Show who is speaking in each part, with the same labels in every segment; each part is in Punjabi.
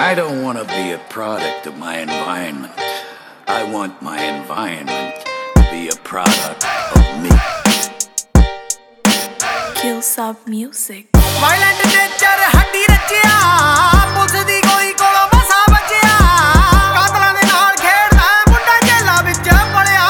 Speaker 1: I don't want to be a product of my environment. I want my environment to be a product of me.
Speaker 2: Kill Sub Music.
Speaker 3: Violent nature ਹੱਡੀ ਰਚਿਆ ਪੁਲਿਸ ਦੀ ਗੋਲੀ ਕੋਲੋਂ ਮਸਾ ਬਚਿਆ ਕਾਤਲਾਂ ਦੇ ਨਾਲ ਖੇਡਦਾ ਮੁੰਡਾ ਜੇਲਾਂ ਵਿੱਚ ਪੜਿਆ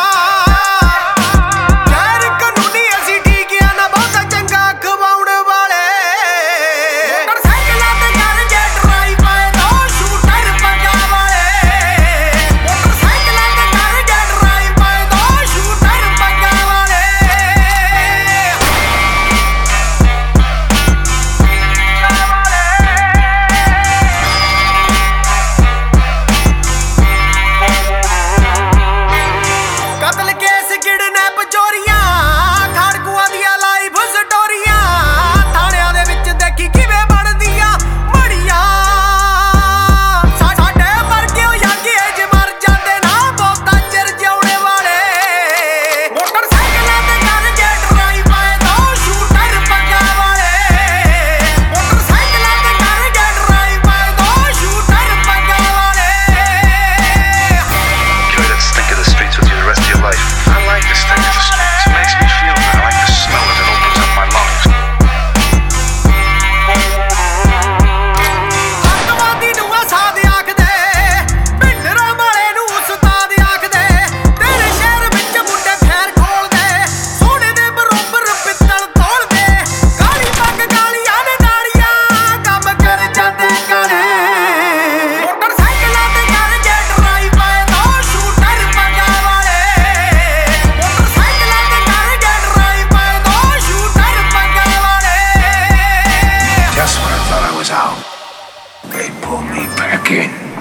Speaker 3: ਗੈਰ ਕਾਨੂੰਨੀ ਅਸੀਂ ਠੀਕਿਆ ਨਾ ਬਹੁਤਾ ਚੰਗਾ ਖਵਾਉਣ ਵਾਲੇ ਮੋਟਰਸਾਈਕਲਾਂ ਤੇ ਕਰਨਗੇ ਡਰਾਈਵਰ ਦੋ ਸ਼ੂਟਰ ਪੰਗਾ ਵਾਲੇ ਮੋਟਰਸਾਈਕਲਾਂ ਤੇ ਕਰਨਗੇ ਡਰਾਈਵਰ ਦੋ ਸ਼ੂਟਰ ਪੰਗਾ ਵਾਲੇ ਕਤਲ ਕੇਸ ਕਿਡਨੈਪ ਚੋਰੀਆਂ ਖਾੜਕੂਆਂ ਦੀਆਂ ਲਾਈਫ ਸਟੋਰੀਆਂ ਥਾਣਿਆਂ ਦੇ ਵਿੱਚ ਦੇਖੀ ਕਿਵੇਂ ਬਣਦੀਆਂ ਮੜੀਆਂ ਸਾਡੇ ਵਰਗੇ ਯਾਂਗੇ ਜ ਮਰ ਜਾਂਦੇ ਨਾ ਬਹੁਤਾ ਚਿਰ ਜਿਉਣੇ ਵਾਲੇ ਮੋਟਰਸਾਈਕਲਾਂ ਤੇ ਕਰਨਗੇ ਡਰਾਈਵਰ ਦੋ ਸ਼ੂਟਰ ਪੰਗਾ ਵਾਲੇ ਮੋਟਰਸਾਈਕਲਾਂ ਤੇ ਕਰਨਗੇ ਡਰਾਈਵਰ ਦੋ ਸ਼ੂਟਰ ਪੰਗਾ ਵਾਲੇ
Speaker 4: Give me that stink of the streets with you the rest of your life. I like the stink of the streets. It makes me feel good. I like the smell of it. It opens up my lungs.
Speaker 3: ਅੱਤਵਾਦੀ ਨੂੰ ਅਸਾਦ ਆਖਦੇ ਭਿੰਡਰਾਂ ਵਾਲੇ ਨੂੰ ਉਸਤਾਦ ਆਖਦੇ ਤੇਰੇ ਸ਼ਹਿਰ ਵਿੱਚ ਮੁੰਡੇ ਫੇਰ ਖੋਲਦੇ ਸੋਨੇ ਦੇ ਬਰੋਬਰ ਪਿੱਤਲ ਤੋਲਦੇ ਕਾਲੀ ਪੱਗ ਕਾਲੀਆਂ ਨੇ ਨਾਲੀਆਂ ਕੰਮ ਕਰ ਜਾਂਦੇ ਕਾਲੇ ਮੋਟਰਸਾਈਕਲਾਂ ਤੇ ਕਰਨਗੇ ਡਰਾਈਵਰ ਦੋ ਸ਼ੂਟਰ ਪੰਗਾ ਵਾਲੇ ਮੋਟਰਸਾਈਕਲਾਂ ਤੇ ਕਰਨਗੇ ਡਰਾਈਵਰ ਦੋ ਸ਼ੂਟਰ ਪੰਗਾ ਵਾਲੇ
Speaker 1: Just when I thought I was out, they pulled me back in.